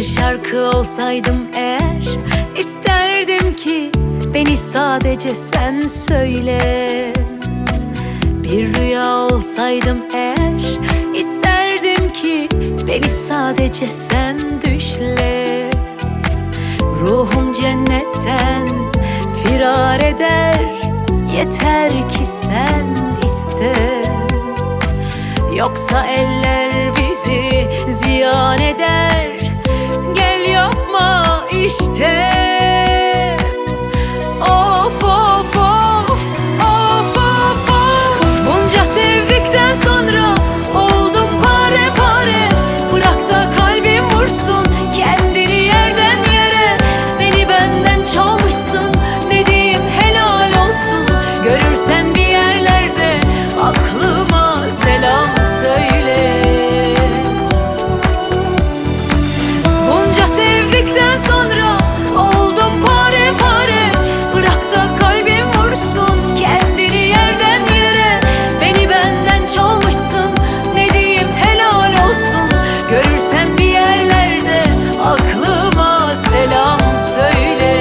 şarkı olsaydım eğer, isterdim ki beni sadece sen söyle. Bir rüya olsaydım eğer, isterdim ki beni sadece sen düşle. Ruhum cennetten firar eder, yeter ki sen iste. Yoksa eller bizi ziyan eder, gel yapma işte. Of of of, of of of. Bunca sevdikten sonra oldum pare pare. Bırak da kalbim vursun kendini yerden yere. Beni benden çalmışsın, ne diyeyim helal olsun. Görürsen bir yerlerde aklıma selam söyle. Bunca sevdikten sonra oldum pare pare. Bırak da kalbim vursun kendini yerden yere. Beni benden çalmışsın, ne diyeyim helal olsun. Görürsen bir yerlerde aklıma selam söyle.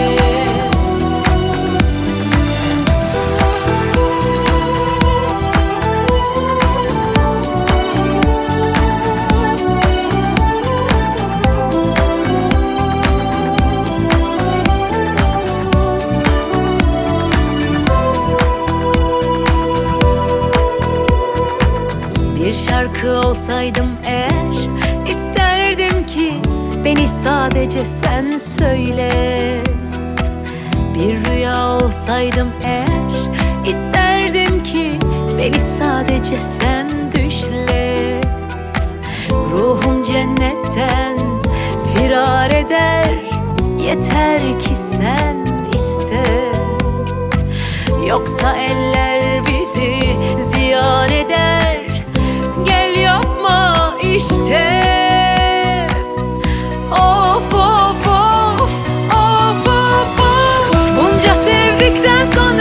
Bir şarkı olsaydım eğer, isterdim ki beni sadece sen söyle. Bir rüya olsaydım eğer, isterdim ki beni sadece sen düşle. Ruhum cennetten firar eder, yeter ki sen iste. Yoksa eller bizi ziyan eder, gel yapma işte. Of of of, of of of. Bunca sevdikten sonra